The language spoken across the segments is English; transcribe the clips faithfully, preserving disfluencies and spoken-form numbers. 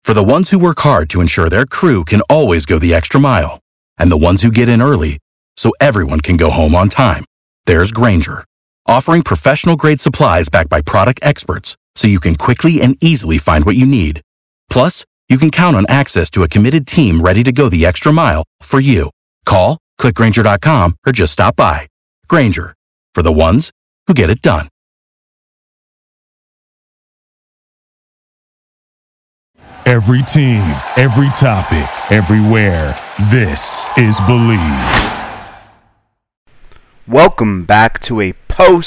For the ones who work hard to ensure their crew can always go the extra mile, and the ones who get in early so everyone can go home on time, there's Grainger, offering professional-grade supplies backed by product experts so you can quickly and easily find what you need. Plus, you can count on access to a committed team ready to go the extra mile for you. Call, click Grainger dot com, or just stop by. Grainger, for the ones who get it done. Every team, every topic, everywhere. This is Believe. Welcome back to a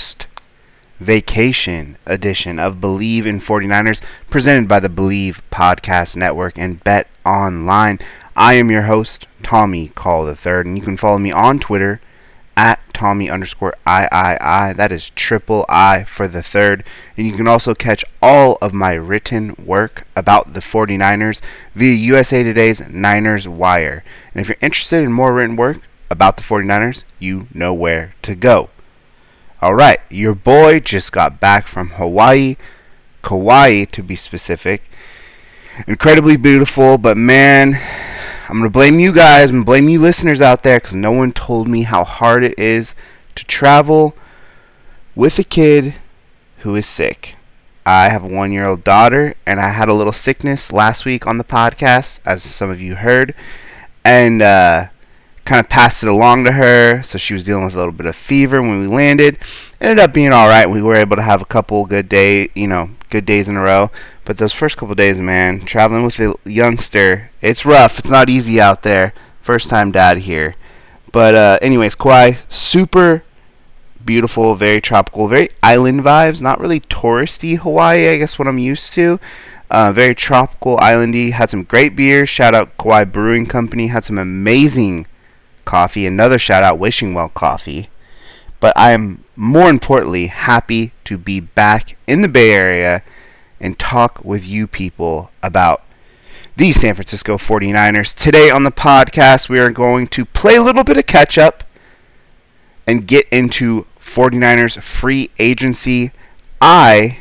post-vacation edition of Believe in 49ers, presented by the Believe Podcast Network and Bet Online. I am your host, Tommy Call the Third, and you can follow me on Twitter at Tommy underscore III. That is triple I for the third. And you can also catch all of my written work about the 49ers via U S A Today's Niners Wire. And if you're interested in more written work about the 49ers, you know where to go. Alright, your boy just got back from Hawaii, Kauai to be specific. Incredibly beautiful, but man, I'm going to blame you guys, I'm going to blame you listeners out there, because no one told me how hard it is to travel with a kid who is sick. I have a one-year-old daughter, and I had a little sickness last week on the podcast, as some of you heard, and uh, kind of passed it along to her, so she was dealing with a little bit of fever when we landed. Ended up being all right. We were able to have a couple good day, you know, good days in a row. But those first couple days, man, traveling with a youngster, it's rough. It's not easy out there. First time dad here. But uh, anyways, Kauai, super beautiful, very tropical, very island vibes. Not really touristy Hawaii, I guess what I'm used to. Uh, very tropical, islandy. Had some great beers. Shout out Kauai Brewing Company. Had some amazing coffee. Another shout out Wishing Well Coffee. But I am more importantly happy to be back in the Bay Area and talk with you people about the San Francisco 49ers. Today on the podcast, we are going to play a little bit of catch up and get into 49ers free agency. I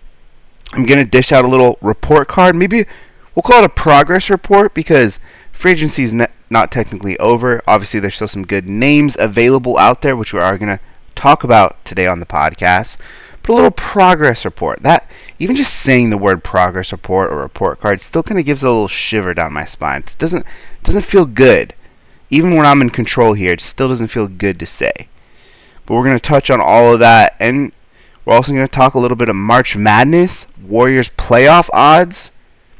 am going to dish out a little report card. Maybe we'll call it a progress report, because free agency is not technically over. Obviously, there's still some good names available out there, which we are going to talk about today on the podcast. But a little progress report. That, even just saying the word progress report or report card still kind of gives a little shiver down my spine. It doesn't doesn't feel good. Even when I'm in control here, it still doesn't feel good to say. But we're going to touch on all of that, and we're also going to talk a little bit of March Madness, Warriors playoff odds.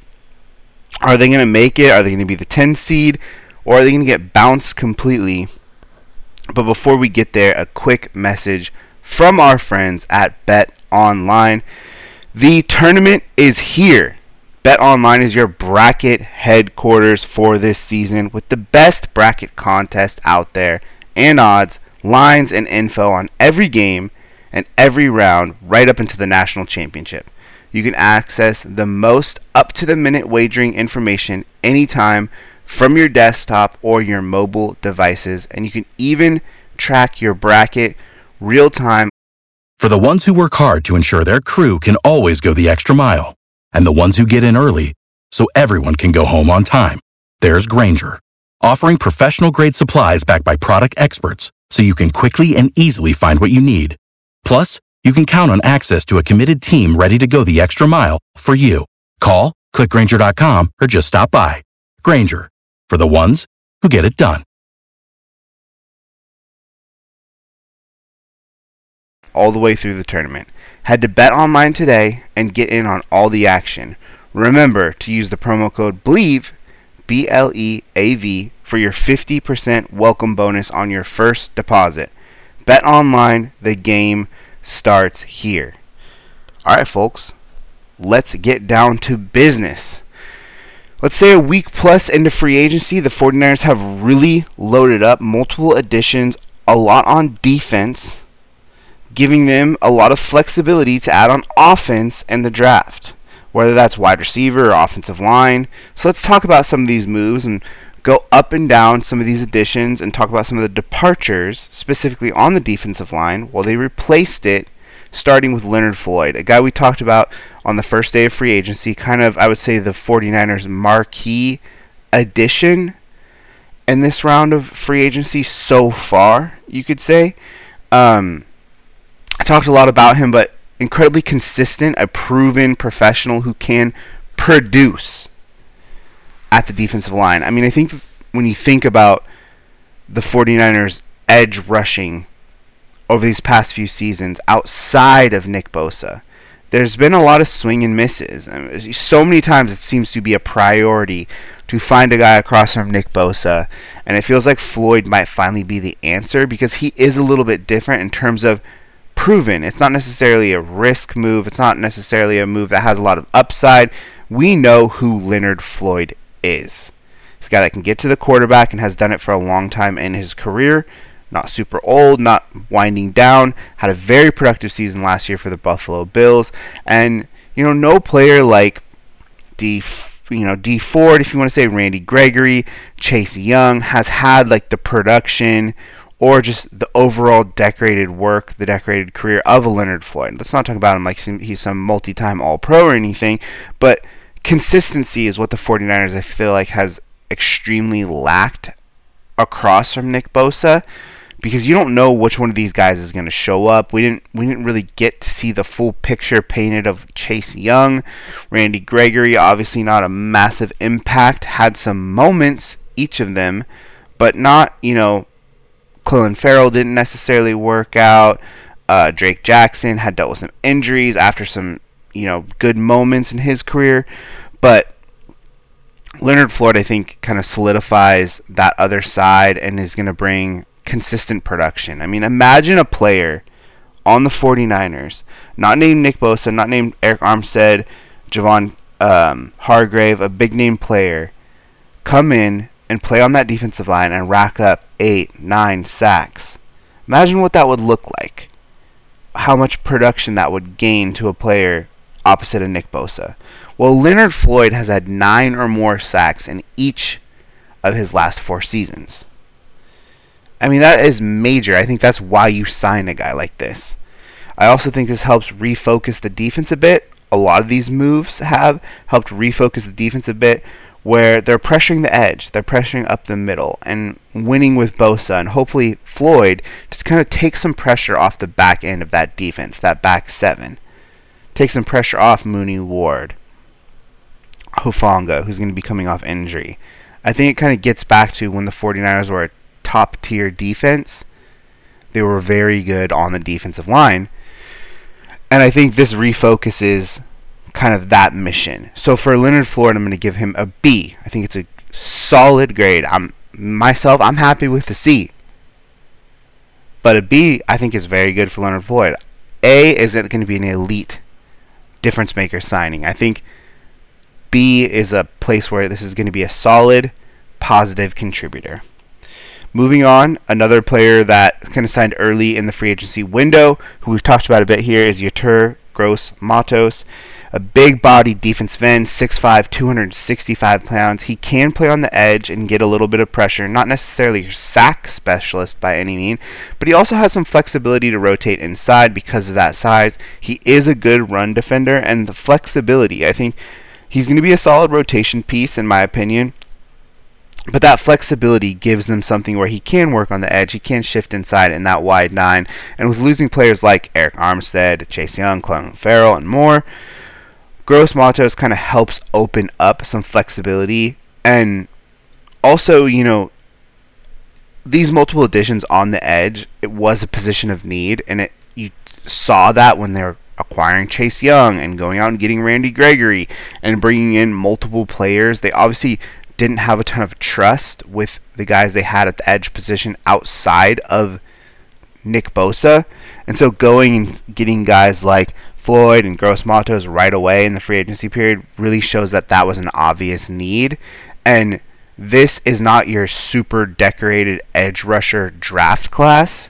Are they going to make it? Are they going to be the ten seed? Or are they going to get bounced completely? But before we get there, a quick message from our friends at Bet Online. The tournament is here. Bet Online is your bracket headquarters for this season, with the best bracket contest out there, and odds, lines, and info on every game and every round right up into the national championship. You can access the most up-to-the-minute wagering information anytime from your desktop or your mobile devices, and you can even track your bracket real time. For the ones who work hard to ensure their crew can always go the extra mile, and the ones who get in early so everyone can go home on time, there's Grainger, offering professional-grade supplies backed by product experts so you can quickly and easily find what you need. Plus, you can count on access to a committed team ready to go the extra mile for you. Call, click Grainger dot com, or just stop by. Grainger, for the ones who get it done. All the way through the tournament. Head to Bet Online today and get in on all the action. Remember to use the promo code BELIEVE, B L E A V, for your fifty percent welcome bonus on your first deposit. Bet Online, the game starts here. Alright, folks, let's get down to business. Let's say a week plus into free agency, the 49ers have really loaded up, multiple additions, a lot on defense, giving them a lot of flexibility to add on offense in the draft, whether that's wide receiver or offensive line. So let's talk about some of these moves and go up and down some of these additions and talk about some of the departures, specifically on the defensive line, while they replaced it starting with Leonard Floyd, a guy we talked about on the first day of free agency, kind of, I would say, the 49ers marquee addition in this round of free agency so far, you could say. Um, I talked a lot about him, but incredibly consistent, a proven professional who can produce at the defensive line. I mean, I think when you think about the 49ers edge rushing over these past few seasons outside of Nick Bosa, there's been a lot of swing and misses. So many times it seems to be a priority to find a guy across from Nick Bosa, and it feels like Floyd might finally be the answer because he is a little bit different in terms of proven. It's not necessarily a risk move. It's not necessarily a move that has a lot of upside. We know who Leonard Floyd is. He's a guy that can get to the quarterback and has done it for a long time in his career. Not super old, not winding down. Had a very productive season last year for the Buffalo Bills. And, you know, no player like D, you know, D Ford, if you want to say Randy Gregory, Chase Young, has had like the production or just the overall decorated work, the decorated career of a Leonard Floyd. Let's not talk about him like he's some multi-time All-Pro or anything, but consistency is what the 49ers, I feel like, has extremely lacked across from Nick Bosa, because you don't know which one of these guys is going to show up. We didn't we didn't really get to see the full picture painted of Chase Young. Randy Gregory, obviously not a massive impact, had some moments, each of them, but not, you know, Clelin Ferrell didn't necessarily work out. Uh, Drake Jackson had dealt with some injuries after some, you know, good moments in his career, but Leonard Floyd, I think, kind of solidifies that other side and is going to bring consistent production. I mean, imagine a player on the 49ers, not named Nick Bosa, not named Eric Armstead, Javon um, Hargrave, a big-name player, come in and play on that defensive line and rack up eight, nine sacks. Imagine what that would look like. How much production that would gain to a player opposite of Nick Bosa. Well, Leonard Floyd has had nine or more sacks in each of his last four seasons. I mean, that is major. I think that's why you sign a guy like this. I also think this helps refocus the defense a bit. A lot of these moves have helped refocus the defense a bit, where they're pressuring the edge, they're pressuring up the middle, and winning with Bosa, and hopefully Floyd just kind of take some pressure off the back end of that defense, that back seven. Take some pressure off Mooney Ward, Hufanga, who's going to be coming off injury. I think it kind of gets back to when the 49ers were a top-tier defense. They were very good on the defensive line. And I think this refocuses kind of that mission. So for Leonard Floyd, I'm going to give him a B. I think it's a solid grade. I'm myself, I'm happy with the C. But a B, I think, is very good for Leonard Floyd. A is it going to be an elite difference maker signing. I think B is a place where this is going to be a solid, positive contributor. Moving on, another player that kind of signed early in the free agency window, who we've talked about a bit here, is Yetur Gross-Matos. A big-bodied defensive end, six five, two hundred sixty-five pounds. He can play on the edge and get a little bit of pressure. Not necessarily your sack specialist by any means, but he also has some flexibility to rotate inside because of that size. He is a good run defender, and the flexibility, I think he's going to be a solid rotation piece in my opinion. But that flexibility gives them something where he can work on the edge, he can shift inside in that wide nine. And with losing players like Eric Armstead, Chase Young, Clelin Ferrell, and more, Gross-Matos kind of helps open up some flexibility. And also, you know, these multiple additions on the edge, it was a position of need, and it you saw that when they were acquiring Chase Young and going out and getting Randy Gregory and bringing in multiple players. They obviously didn't have a ton of trust with the guys they had at the edge position outside of Nick Bosa. And so going and getting guys like Floyd and Gross-Matos right away in the free agency period really shows that that was an obvious need. And this is not your super decorated edge rusher draft class.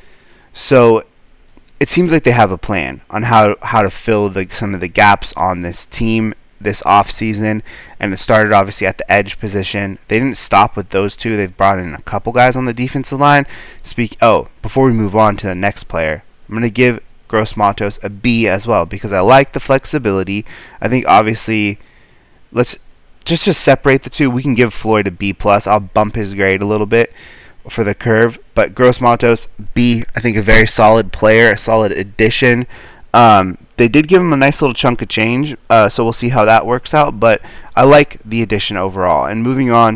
So it seems like they have a plan on how, how to fill the, some of the gaps on this team this offseason, and it started obviously at the edge position. They didn't stop with those two. They've brought in a couple guys on the defensive line. Speak. Oh, before we move on to the next player, I'm going to give Gross Matos a B as well, because I like the flexibility. I think obviously, let's just to separate the two, we can give Floyd a B plus. I'll bump his grade a little bit for the curve, but Gross Matos B. I think a very solid player, a solid addition. Um, they did give him a nice little chunk of change, uh, so we'll see how that works out. But I like the addition overall. And moving on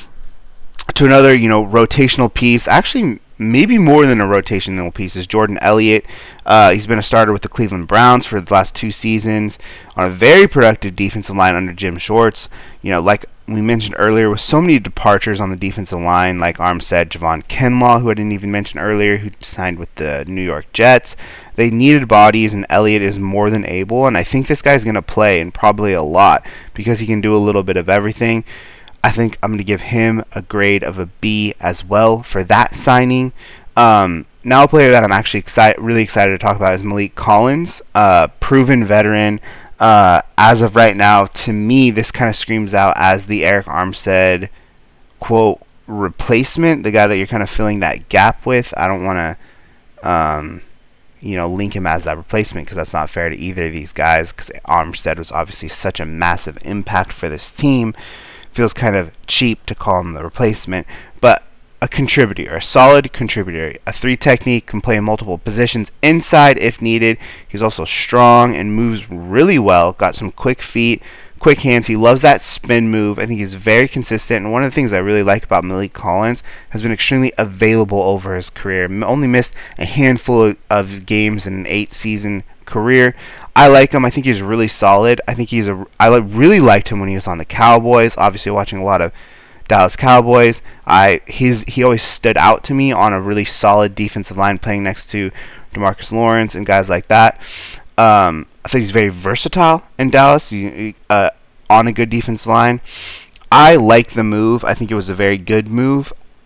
to another, you know, rotational piece. Actually, maybe more than a rotational piece is Jordan Elliott. Uh, he's been a starter with the Cleveland Browns for the last two seasons on a very productive defensive line under Jim Schwartz. You know, like we mentioned earlier, with so many departures on the defensive line, like Armstead, Javon Kinlaw, who I didn't even mention earlier, who signed with the New York Jets. They needed bodies, and Elliott is more than able, and I think this guy's going to play, and probably a lot, because he can do a little bit of everything. I think I'm going to give him a grade of a B as well for that signing. Um, now a player that I'm actually excited, really excited to talk about is Maliek Collins, uh, proven veteran. Uh, as of right now, to me, this kind of screams out as the Arik Armstead, quote, replacement, the guy that you're kind of filling that gap with. I don't want to, um, you know, link him as that replacement, because that's not fair to either of these guys, because Armstead was obviously such a massive impact for this team. Feels kind of cheap to call him the replacement, but a contributor, a solid contributor. A three technique, can play in multiple positions inside if needed. He's also strong and moves really well. Got some quick feet, quick hands. He loves that spin move. I think he's very consistent. And one of the things I really like about Maliek Collins has been extremely available over his career. Only missed a handful of games in an eight-season career. I like him. I think he's really solid. I think he's a. I really liked him when he was on the Cowboys. Obviously, watching a lot of Dallas Cowboys. I his he always stood out to me on a really solid defensive line, playing next to DeMarcus Lawrence and guys like that. Um, I think he's very versatile in Dallas. He, uh, on a good defensive line. I like the move. I think it was a very good move.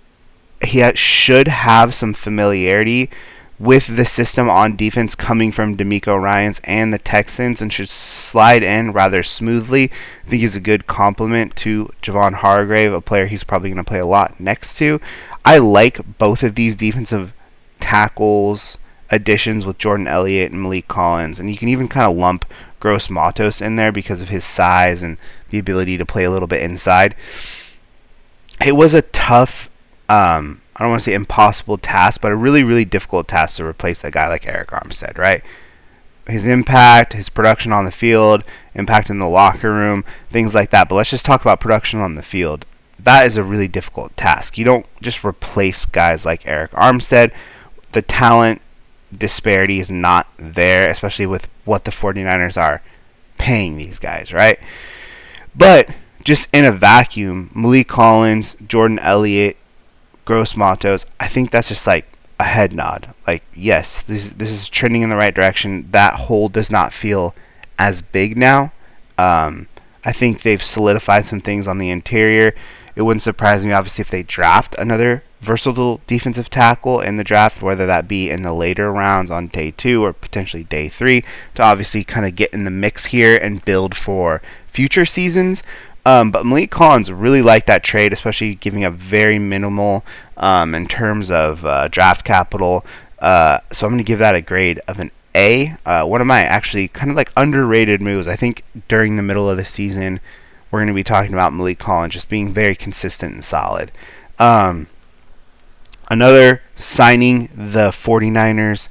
He ha- should have some familiarity with the system on defense coming from DeMeco Ryans and the Texans, and should slide in rather smoothly. I think he's a good complement to Javon Hargrave, a player he's probably going to play a lot next to. I like both of these defensive tackles additions with Jordan Elliott and Maliek Collins, and you can even kind of lump Gross Matos in there because of his size and the ability to play a little bit inside. It was a tough um, I don't want to say impossible task, but a really, really difficult task to replace a guy like Arik Armstead, right? His impact, his production on the field, impact in the locker room, things like that. But let's just talk about production on the field. That is a really difficult task. You don't just replace guys like Arik Armstead. The talent disparity is not there, especially with what the 49ers are paying these guys, right? But just in a vacuum, Maliek Collins, Jordan Elliott, Gross Matos, I think that's just like a head nod. Like, yes, this this is trending in the right direction. That hole does not feel as big now. Um, I think they've solidified some things on the interior. It wouldn't surprise me, obviously, if they draft another versatile defensive tackle in the draft, whether that be in the later rounds on day two or potentially day three, to obviously kind of get in the mix here and build for future seasons. Um, but Maliek Collins really liked that trade, especially giving up very minimal um, in terms of uh, draft capital. Uh, so I'm going to give that a grade of an A. Uh, one of my actually kind of like underrated moves. I think during the middle of the season, we're going to be talking about Maliek Collins just being very consistent and solid. Um, another signing the 49ers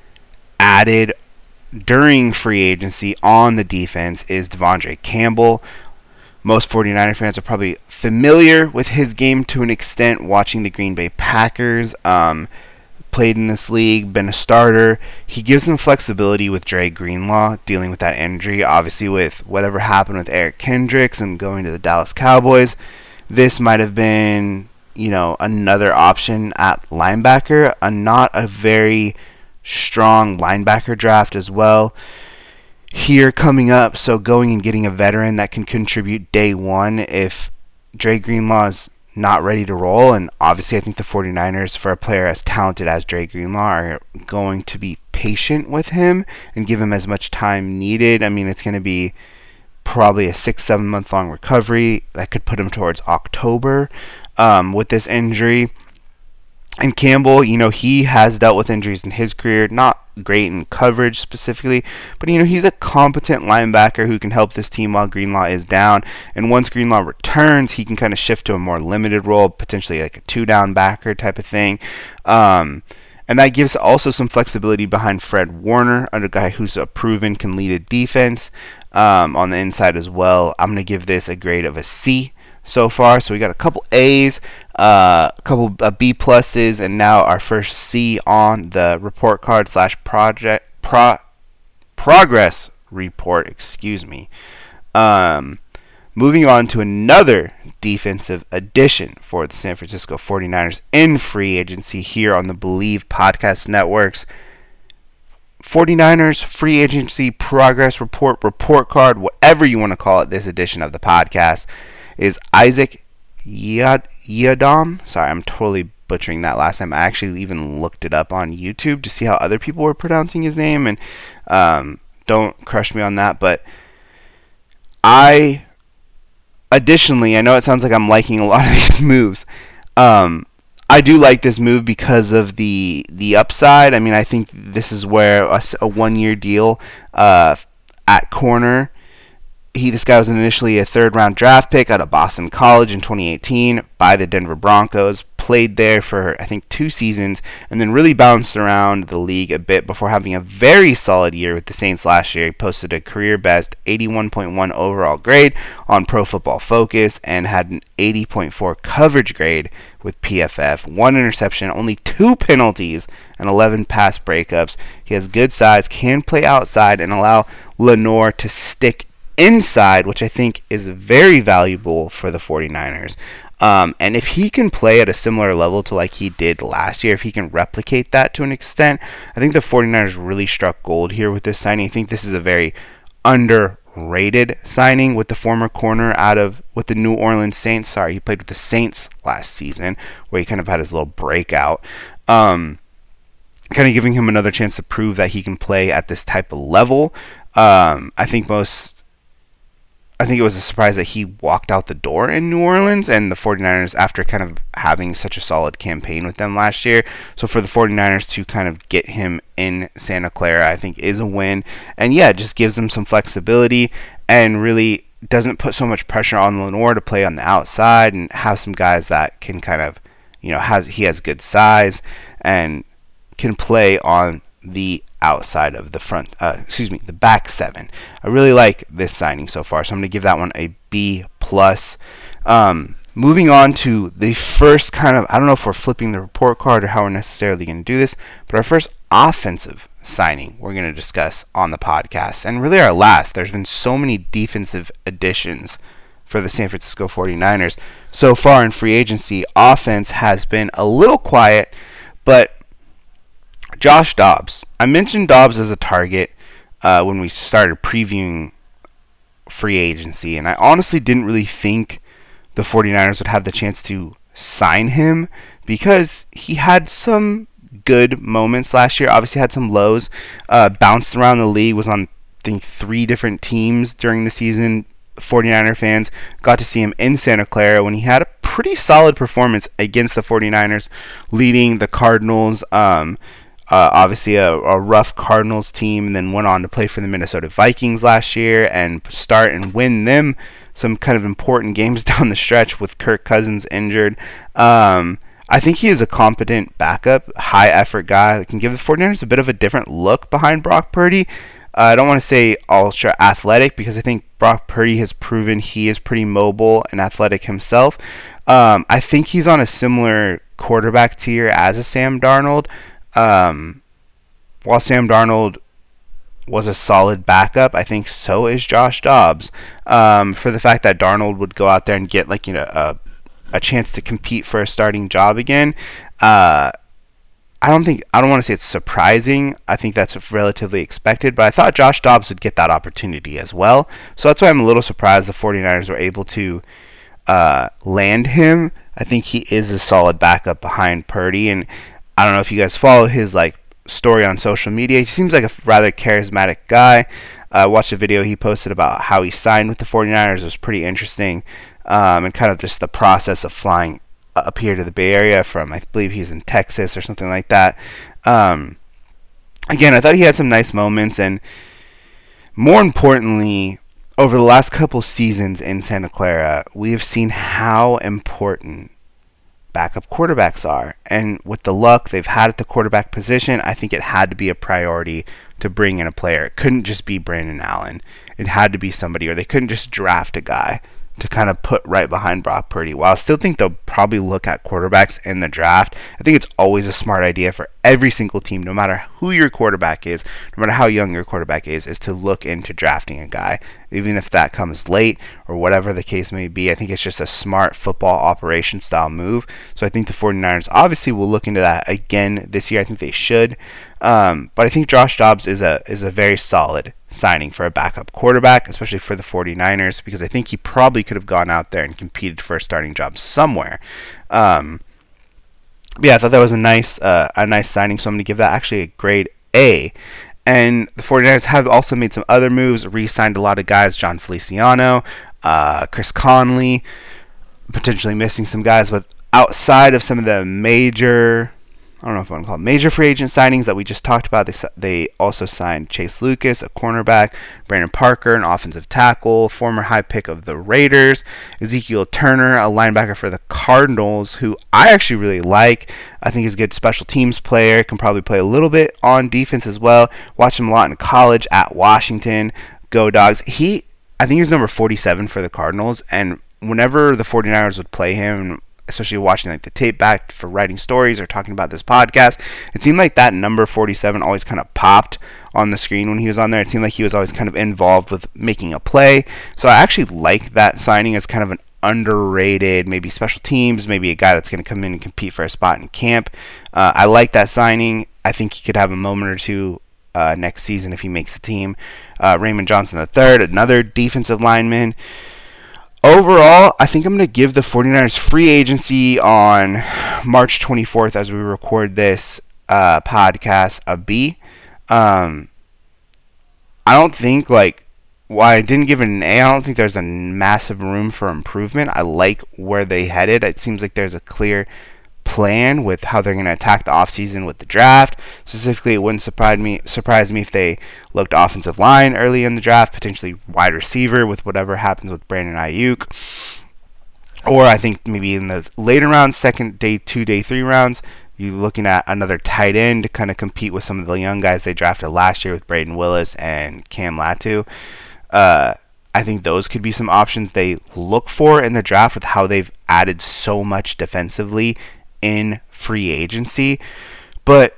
added during free agency on the defense is Devondre Campbell. Most 49er fans are probably familiar with his game to an extent, watching the Green Bay Packers. Um, played in this league, been a starter. He gives them flexibility with Dre Greenlaw dealing with that injury. Obviously, with whatever happened with Eric Kendricks and going to the Dallas Cowboys, this might have been, you know, another option at linebacker. A not a very strong linebacker draft as well here coming up, so going and getting a veteran that can contribute day one if Dre Greenlaw is not ready to roll. And obviously I think the 49ers, for a player as talented as Dre Greenlaw, are going to be patient with him and give him as much time needed. I mean, it's going to be probably a six, seven month long recovery that could put him towards October um, with this injury. And Campbell, you know, he has dealt with injuries in his career, not great in coverage specifically, but, you know, he's a competent linebacker who can help this team while Greenlaw is down. And once Greenlaw returns, he can kind of shift to a more limited role, potentially like a two-down backer type of thing. Um, and that gives also some flexibility behind Fred Warner, a guy who's a proven can lead a defense um, on the inside as well. I'm going to give this a grade of a C so far. So we got a couple A's, uh, a couple uh, B pluses, and now our first C on the report card slash project pro progress report. Excuse me. Um, moving on to another defensive addition for the San Francisco forty-niners in free agency here on the Believe Podcast Networks. forty-niners free agency progress report, report card, whatever you want to call it, this edition of the podcast is Isaac Yiadom. Sorry, I'm totally butchering that last name. I actually even looked it up on YouTube to see how other people were pronouncing his name, and um, don't crush me on that. But I, additionally, I know it sounds like I'm liking a lot of these moves. Um, I do like this move because of the the upside. I mean, I think this is where a, a one-year deal uh, at corner. He, this guy was initially a third-round draft pick out of Boston College in twenty eighteen by the Denver Broncos. Played there for, I think, two seasons, and then really bounced around the league a bit before having a very solid year with the Saints last year. He posted a career-best eighty-one point one overall grade on Pro Football Focus and had an eighty point four coverage grade with P F F. One interception, only two penalties, and eleven pass breakups. He has good size, can play outside, and allow Lenoir to stick inside, which I think is very valuable for the forty-niners. Um, and if he can play at a similar level to like he did last year, if he can replicate that to an extent, I think the forty-niners really struck gold here with this signing. I think this is a very underrated signing with the former corner out of with the New Orleans Saints. Sorry, he played with the Saints last season, where he kind of had his little breakout. Um, kind of giving him another chance to prove that he can play at this type of level. Um, I think most I think it was a surprise that he walked out the door in New Orleans and the forty-niners after kind of having such a solid campaign with them last year. So for the forty-niners to kind of get him in Santa Clara, I think is a win. And yeah, it just gives them some flexibility and really doesn't put so much pressure on Lenoir to play on the outside and have some guys that can kind of, you know, has he has good size and can play on the outside of the front, uh, excuse me, the back seven. I really like this signing so far, so I'm going to give that one a B plus. Um, moving on to the first kind of, I don't know if we're flipping the report card or how we're necessarily going to do this, but our first offensive signing we're going to discuss on the podcast, and really our last. There's been so many defensive additions for the San Francisco forty-niners so far in free agency. Offense has been a little quiet, but Josh Dobbs. I mentioned Dobbs as a target uh, when we started previewing free agency, and I honestly didn't really think the forty-niners would have the chance to sign him because he had some good moments last year. Obviously had some lows, uh, bounced around the league, was on I think three different teams during the season. forty-niner fans got to see him in Santa Clara when he had a pretty solid performance against the forty-niners, leading the Cardinals. Um, Uh, obviously a, a rough Cardinals team, and then went on to play for the Minnesota Vikings last year and start and win them some kind of important games down the stretch with Kirk Cousins injured. Um, I think he is a competent backup, high-effort guy that can give the forty-niners a bit of a different look behind Brock Purdy. Uh, I don't want to say ultra athletic because I think Brock Purdy has proven he is pretty mobile and athletic himself. Um, I think he's on a similar quarterback tier as a Sam Darnold. Um, while Sam Darnold was a solid backup, I think so is Josh Dobbs. Um, for the fact that Darnold would go out there and get like you know a, a chance to compete for a starting job again. Uh, I don't think I don't want to say it's surprising. I think that's relatively expected, but I thought Josh Dobbs would get that opportunity as well. So that's why I'm a little surprised the forty-niners were able to uh, land him. I think he is a solid backup behind Purdy, and I don't know if you guys follow his like story on social media. He seems like a rather charismatic guy. I uh, watched a video he posted about how he signed with the forty-niners. It was pretty interesting, um, and kind of just the process of flying up here to the Bay Area from, I believe he's in Texas or something like that. Um, again, I thought he had some nice moments, and more importantly, over the last couple seasons in Santa Clara, we have seen how important backup quarterbacks are. And with the luck they've had at the quarterback position, I think it had to be a priority to bring in a player. It couldn't just be Brandon Allen. It had to be somebody, or they couldn't just draft a guy to kind of put right behind Brock Purdy. While I still think they'll probably look at quarterbacks in the draft, I think it's always a smart idea for every single team, no matter who your quarterback is, no matter how young your quarterback is, is to look into drafting a guy, even if that comes late or whatever the case may be. I think it's just a smart football operation style move. So I think the 49ers obviously will look into that again this year. I think they should. Um, but I think Josh Dobbs is a is a very solid signing for a backup quarterback, especially for the 49ers, because I think he probably could have gone out there and competed for a starting job somewhere. Um, yeah, I thought that was a nice uh, a nice signing, so I'm going to give that actually a grade A. And the 49ers have also made some other moves, re-signed a lot of guys, John Feliciano, uh, Chris Conley, potentially missing some guys, but outside of some of the major, I don't know if I want to call it major free agent signings that we just talked about, they they also signed Chase Lucas, a cornerback, Brandon Parker, an offensive tackle, former high pick of the Raiders, Ezekiel Turner, a linebacker for the Cardinals, who I actually really like. I think he's a good special teams player, can probably play a little bit on defense as well. Watched him a lot in college at Washington. Go Dogs. He, I think he was number forty-seven for the Cardinals, and whenever the 49ers would play him, especially watching like the tape back for writing stories or talking about this podcast, it seemed like that number forty-seven always kind of popped on the screen when he was on there. It seemed like he was always kind of involved with making a play. So I actually like that signing as kind of an underrated, maybe special teams, maybe a guy that's going to come in and compete for a spot in camp. Uh, I like that signing. I think he could have a moment or two uh, next season if he makes the team. Uh, Raymond Johnson the third, another defensive lineman. Overall, I think I'm going to give the 49ers free agency on March twenty-fourth as we record this uh, podcast a B. Um, I don't think, like, while I didn't give it an A, I don't think there's a massive room for improvement. I like where they headed. It seems like there's a clear plan with how they're going to attack the offseason with the draft. Specifically, it wouldn't surprise me surprise me if they looked offensive line early in the draft, potentially wide receiver with whatever happens with Brandon Ayuk. Or I think maybe in the later rounds, second day two, day three rounds, you're looking at another tight end to kind of compete with some of the young guys they drafted last year with Braden Willis and Cam Latu. Uh, I think those could be some options they look for in the draft with how they've added so much defensively in free agency. But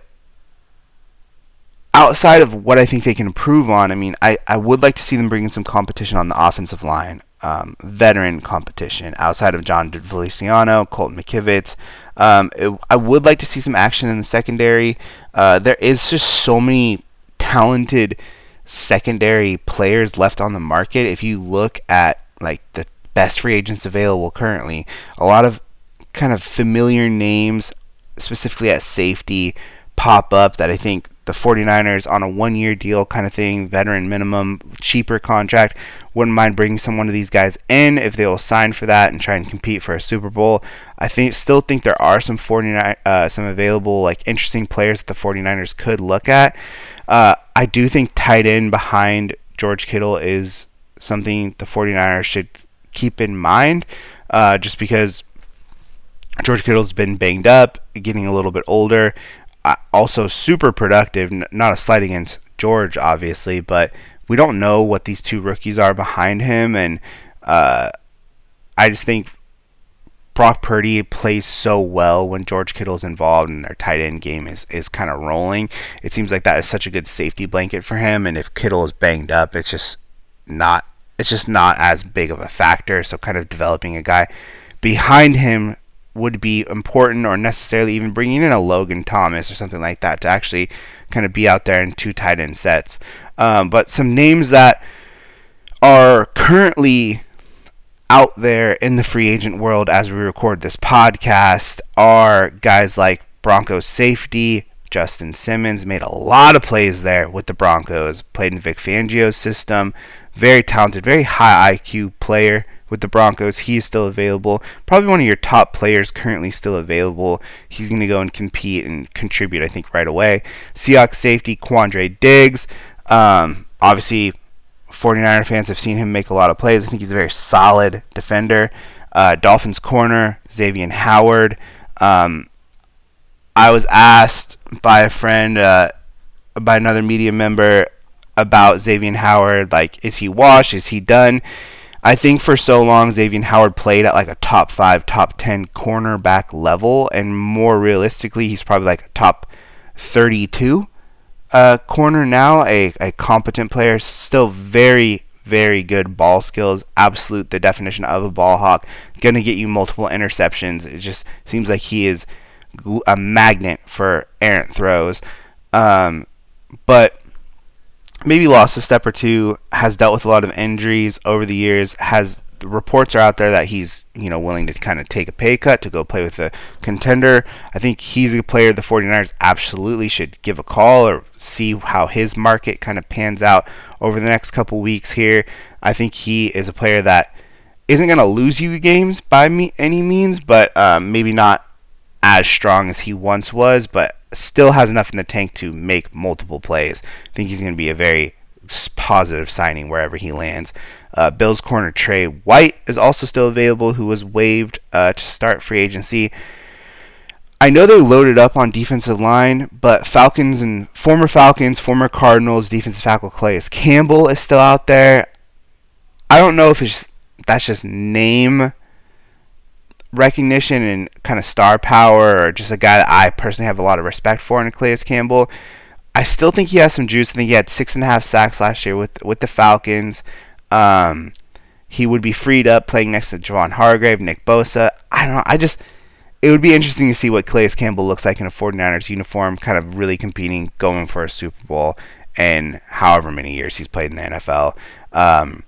outside of what I think they can improve on, I mean, I, I would like to see them bring in some competition on the offensive line, um, veteran competition, outside of John Feliciano, Colton McKivitz. Um, it, I would like to see some action in the secondary. Uh, there is just so many talented secondary players left on the market. If you look at like the best free agents available currently, a lot of kind of familiar names, specifically at safety, pop up that I think the 49ers on a one-year deal kind of thing, veteran minimum, cheaper contract, wouldn't mind bringing some one of these guys in if they'll sign for that and try and compete for a Super Bowl. I think still think there are some 49 uh, some available like interesting players that the 49ers could look at. Uh, I do think tight end behind George Kittle is something the 49ers should keep in mind, uh, just because George Kittle's been banged up, getting a little bit older, uh, also super productive. N- not a slight against George, obviously, but we don't know what these two rookies are behind him, and uh, I just think Brock Purdy plays so well when George Kittle's involved and their tight end game is, is kind of rolling. It seems like that is such a good safety blanket for him, and if Kittle is banged up, it's just not it's just not as big of a factor. So kind of developing a guy behind him would be important, or necessarily even bringing in a Logan Thomas or something like that to actually kind of be out there in two tight end sets. Um, but some names that are currently out there in the free agent world as we record this podcast are guys like Broncos safety Justin Simmons. Made a lot of plays there with the Broncos, played in Vic Fangio's system, very talented, very high I Q player, with the Broncos. He is still available. Probably one of your top players currently still available. He's going to go and compete and contribute, I think, right away. Seahawks safety, Quandre Diggs. Um, obviously, 49er fans have seen him make a lot of plays. I think he's a very solid defender. Uh, Dolphins corner, Xavier Howard. Um, I was asked by a friend, uh, by another media member, about Xavier Howard. Like, is he washed? Is he done? I think for so long, Xavier Howard played at like a top five, top ten cornerback level, and more realistically, he's probably like a top thirty-two uh, corner now. A, a competent player, still very, very good ball skills. Absolute, the definition of a ball hawk. Gonna get you multiple interceptions. It just seems like he is a magnet for errant throws. Um, but maybe lost a step or two, has dealt with a lot of injuries over the years, has the reports are out there that he's, you know, willing to kind of take a pay cut to go play with a contender. I think he's a player the 49ers absolutely should give a call or see how his market kind of pans out over the next couple weeks here. I think he is a player that isn't going to lose you games by me, any means, but um, maybe not as strong as he once was, but still has enough in the tank to make multiple plays. I think he's going to be a very positive signing wherever he lands. Uh, Bills corner Trey White is also still available, who was waived uh, to start free agency. I know they loaded up on defensive line, but Falcons and former Falcons, former Cardinals defensive tackle Calais Campbell is still out there. I don't know if it's that's just name recognition and kind of star power, or just a guy that I personally have a lot of respect for in Calais Campbell. I still think he has some juice. I think he had six and a half sacks last year with with the Falcons. Um, he would be freed up playing next to Javon Hargrave, Nick Bosa. I don't know. I just it would be interesting to see what Calais Campbell looks like in a 49ers uniform, kind of really competing, going for a Super Bowl, and however many years he's played in the N F L. Um,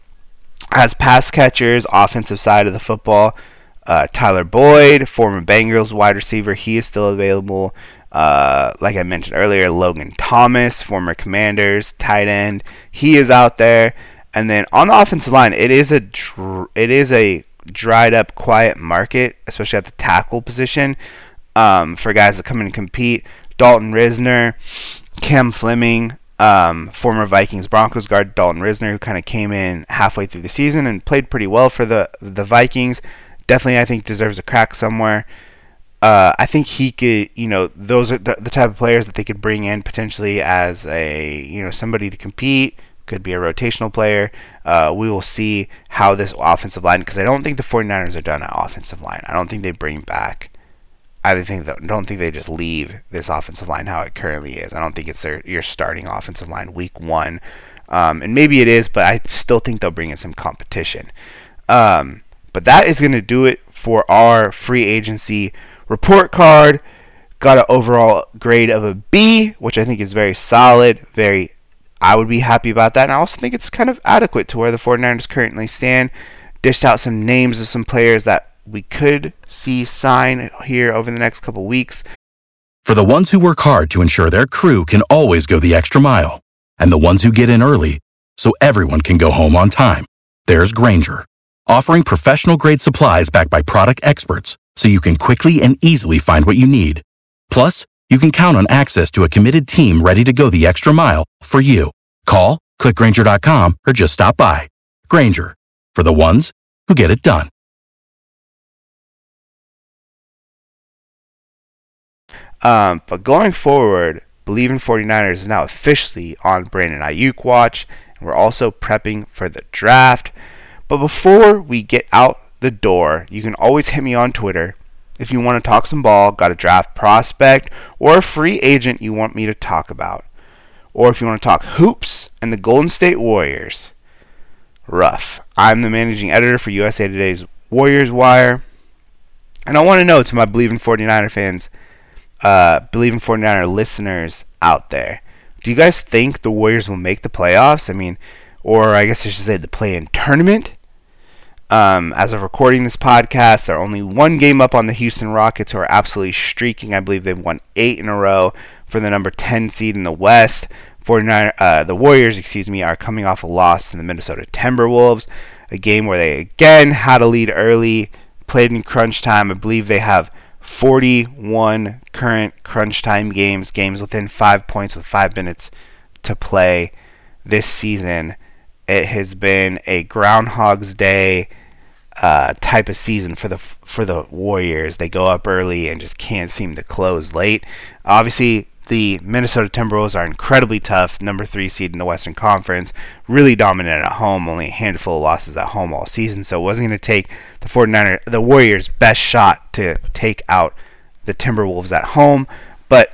as pass catchers, offensive side of the football, uh, Tyler Boyd, former Bengals wide receiver, he is still available. Uh, like I mentioned earlier, Logan Thomas, former Commanders, tight end, he is out there. And then on the offensive line, it is a dr- it is a dried up, quiet market, especially at the tackle position, um, for guys that come in and compete. Dalton Risner, Cam Fleming, um, former Vikings Broncos guard Dalton Risner, who kind of came in halfway through the season and played pretty well for the the Vikings. Definitely, I think deserves a crack somewhere. Uh, I think he could, you know, those are the, the type of players that they could bring in potentially as a, you know, somebody to compete. Could be a rotational player. Uh, we will see how this offensive line, because I don't think the 49ers are done at offensive line. I don't think they bring back. I think that, don't think they just leave this offensive line how it currently is. I don't think it's their your starting offensive line week one. Um, and maybe it is, but I still think they'll bring in some competition. Um, but that is going to do it for our free agency report card. Got an overall grade of a B, which I think is very solid, very I would be happy about that, and I also think it's kind of adequate to where the 49ers currently stand. Dished out some names of some players that we could see sign here over the next couple weeks. For the ones who work hard to ensure their crew can always go the extra mile, and the ones who get in early so everyone can go home on time, there's Grainger, offering professional-grade supplies backed by product experts so you can quickly and easily find what you need. Plus, you can count on access to a committed team ready to go the extra mile for you. Call, click Grainger dot com, or just stop by. Grainger, for the ones who get it done. Um, but going forward, Believe in 49ers is now officially on Brandon Ayuk watch, and we're also prepping for the draft. But before we get out the door, you can always hit me on Twitter if you want to talk some ball, got a draft prospect, or a free agent you want me to talk about. Or if you want to talk hoops and the Golden State Warriors. Rough. I'm the managing editor for U S A Today's Warriors Wire. And I want to know to my Believe in 49er fans, uh, Believe in 49er listeners out there, do you guys think the Warriors will make the playoffs? I mean, or I guess I should say the play-in tournament? Um, as of recording this podcast, they're only one game up on the Houston Rockets, who are absolutely streaking. I believe they've won eight in a row for the number ten seed in the West. 49, uh, the Warriors, excuse me, are coming off a loss to the Minnesota Timberwolves. a game where they again had a lead early, played in crunch time. I believe they have forty-one current crunch time games, games within five points with five minutes to play this season. It has been a Groundhog's Day uh, type of season for the for the Warriors. They go up early and just can't seem to close late. Obviously, the Minnesota Timberwolves are incredibly tough, number three seed in the Western Conference, really dominant at home, only a handful of losses at home all season, so it wasn't going to take the 49ers, the Warriors' best shot to take out the Timberwolves at home, but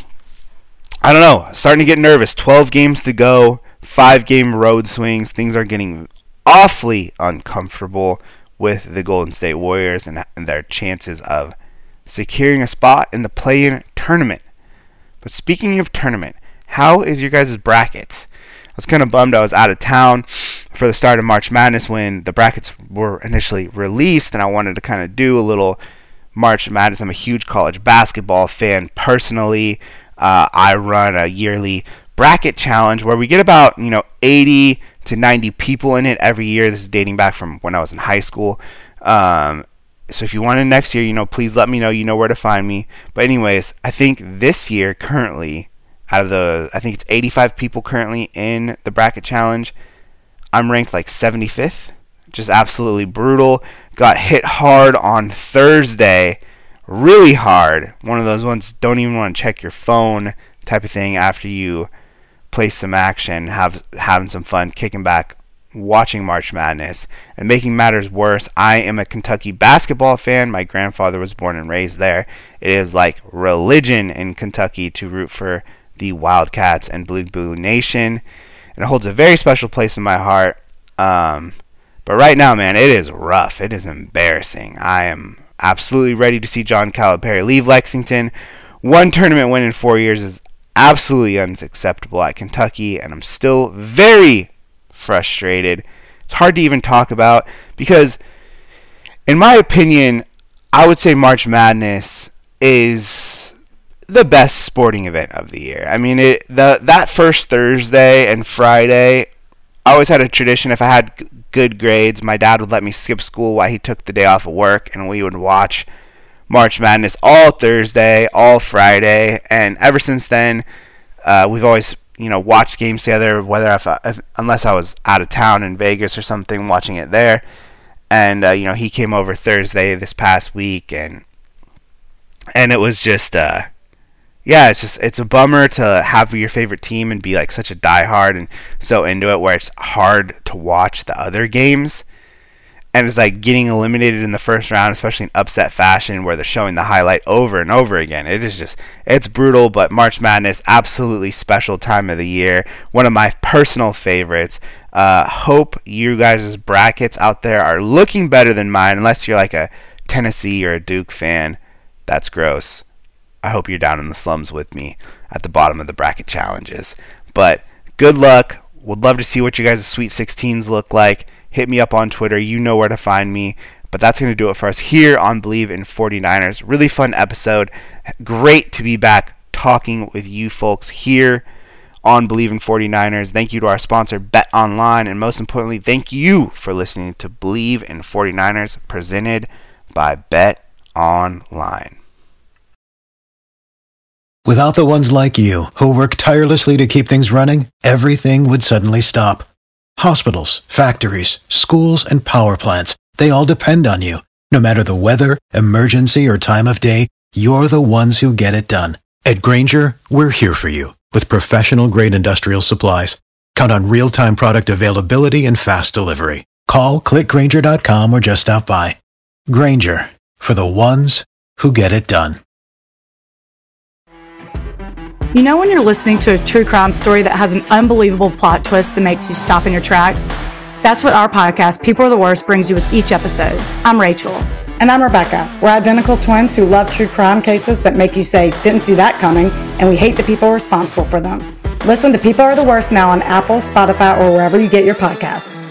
I don't know, starting to get nervous. twelve games to go, five game road swings, things are getting awfully uncomfortable with the Golden State Warriors and, and their chances of securing a spot in the play-in tournament. But speaking of tournament, how is your guys' brackets? I was kind of bummed I was out of town for the start of March Madness when the brackets were initially released, and I wanted to kind of do a little March Madness. I'm a huge college basketball fan personally. Uh, I run a yearly bracket challenge where we get about, you know, eighty to ninety people in it every year. This is dating back from when I was in high school. Um, So if you want it next year, you know, please let me know. You know where to find me. But anyways, I think this year currently, out of the, I think it's eighty-five people currently in the bracket challenge, I'm ranked like seventy-fifth. Just absolutely brutal. Got hit hard on Thursday. Really hard. One of those ones, don't even want to check your phone type of thing after you play some action, have having some fun, kicking back, watching March Madness. And making matters worse, I am a Kentucky basketball fan. My grandfather was born and raised there. It is like religion in Kentucky to root for the Wildcats and Blue Blue Nation, and it holds a very special place in my heart. Um, but right now, man, it is rough. It is embarrassing. I am absolutely ready to see John Calipari leave Lexington. One tournament win in four years is absolutely unacceptable at Kentucky, and I'm still very frustrated. It's hard to even talk about because, in my opinion, I would say March Madness is the best sporting event of the year. I mean, it the that first Thursday and Friday, I always had a tradition. If I had g- good grades, my dad would let me skip school while he took the day off of work, and we would watch March Madness all Thursday, all Friday, and ever since then, uh, we've always, you know, watched games together, whether if, I, if unless I was out of town in Vegas or something, watching it there. And uh, you know, he came over Thursday this past week, and and it was just, uh, yeah, it's just it's a bummer to have your favorite team and be like such a diehard and so into it, where it's hard to watch the other games. And it's like getting eliminated in the first round, especially in upset fashion, where they're showing the highlight over and over again. It is just, it's brutal, but March Madness, absolutely special time of the year. One of my personal favorites. Uh, hope you guys' brackets out there are looking better than mine, unless you're like a Tennessee or a Duke fan. That's gross. I hope you're down in the slums with me at the bottom of the bracket challenges. But good luck. Would love to see what you guys' Sweet sixteens look like. Hit me up on Twitter. You know where to find me. But that's going to do it for us here on Believe in 49ers. Really fun episode. Great to be back talking with you folks here on Believe in 49ers. Thank you to our sponsor, Bet Online. And most importantly, thank you for listening to Believe in 49ers, presented by Bet Online. Without the ones like you, who work tirelessly to keep things running, everything would suddenly stop. Hospitals, factories, schools, and power plants, they all depend on you. No matter the weather, emergency, or time of day, you're the ones who get it done. At Grainger, we're here for you with professional-grade industrial supplies. Count on real-time product availability and fast delivery. Call, click Grainger dot com, or just stop by. Grainger, for the ones who get it done. You know when you're listening to a true crime story that has an unbelievable plot twist that makes you stop in your tracks? That's what our podcast, People Are the Worst, brings you with each episode. I'm Rachel. And I'm Rebecca. We're identical twins who love true crime cases that make you say, didn't see that coming, and we hate the people responsible for them. Listen to People Are the Worst now on Apple, Spotify, or wherever you get your podcasts.